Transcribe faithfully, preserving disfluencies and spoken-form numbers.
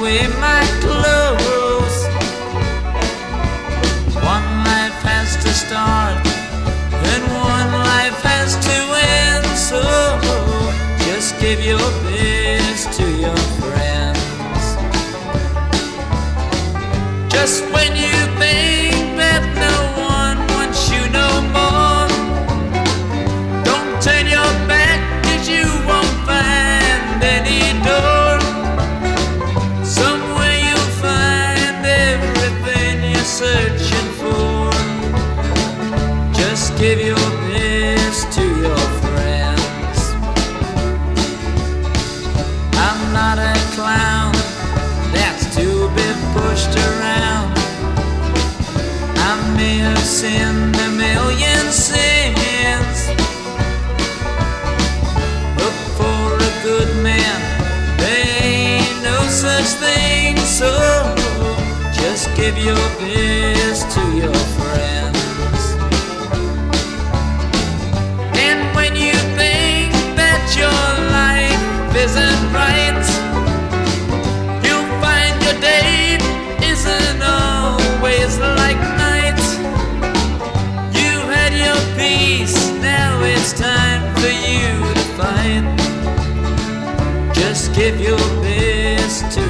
away my clothes. One life has to start and one life has to end. So just give your best to your friends. Just when you think that no one wants you no more, don't turn your back, 'cause you won't find any door. Somewhere you'll find everything you're searching for. Just give your best to your friends. I'm not a clown that's to be pushed around. I may have sinned a million sins, but for a good man there ain't no such thing. So just give your best to your friends. And when you think that your life isn't right, you'll find your day isn't always like night. You had your peace, now it's time for you to fight. Just give your best to